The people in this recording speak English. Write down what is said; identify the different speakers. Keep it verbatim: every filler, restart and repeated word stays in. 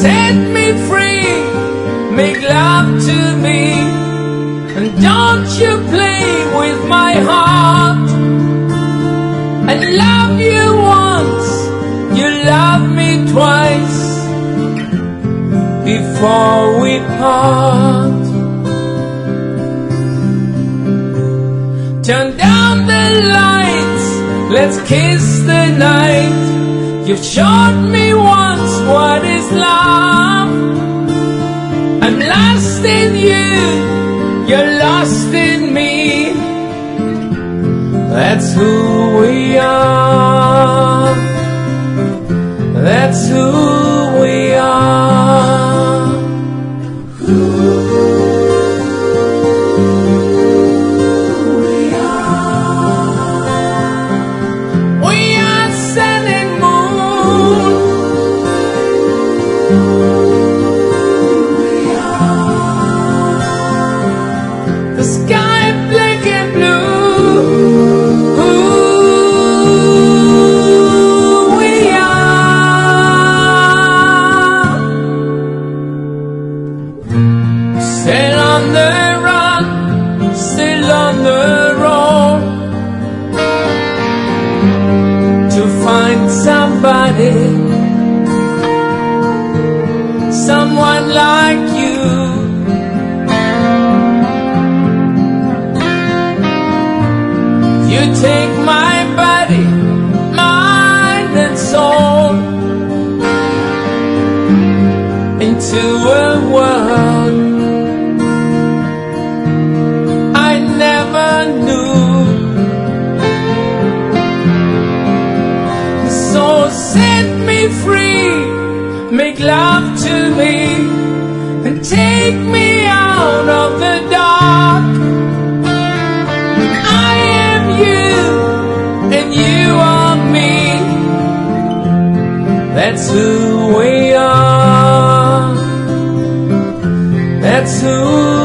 Speaker 1: set me free, make love to me, and don't you play with my heart. I love you once, you love me twice, before we part. Turn down the lights, let's kiss the night. You've showed me once what is love. I'm lost in you, you're lost in me. That's who we are. That's who we are. We are. We are sun and moon. We are. The sky black and blue. Still on the run, still on the road, to find somebody, someone like you. You take my body, mind and soul into a world I never knew. So set me free, make love to me, and take me out of the dark. I am you, and you are me. That's who we are. That's who